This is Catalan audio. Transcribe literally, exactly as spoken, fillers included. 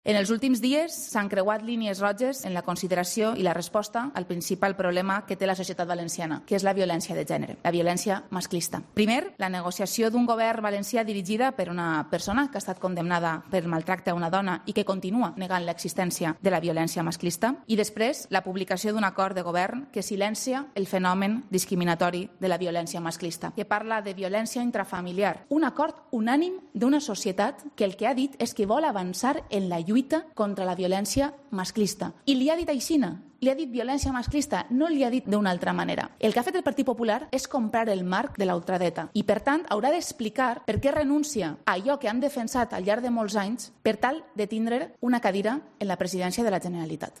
En els últims dies s'han creuat línies roges en la consideració i la resposta al principal problema que té la societat valenciana, que és la violència de gènere, la violència masclista. Primer, la negociació d'un govern valencià dirigida per una persona que ha estat condemnada per maltracte a una dona i que continua negant l'existència de la violència masclista. I després, la publicació d'un acord de govern que silencia el fenomen discriminatori de la violència masclista, que parla de violència intrafamiliar. Un acord unànim d'una societat que el que ha dit és que vol avançar en la lluita contra la violència masclista. I li ha dit aixina, li ha dit violència masclista, no li ha dit d'una altra manera. El que ha fet el Partit Popular és comprar el marc de la ultradreta i, per tant, haurà d'explicar per què renuncia a allò que han defensat al llarg de molts anys per tal de tindre una cadira en la presidència de la Generalitat.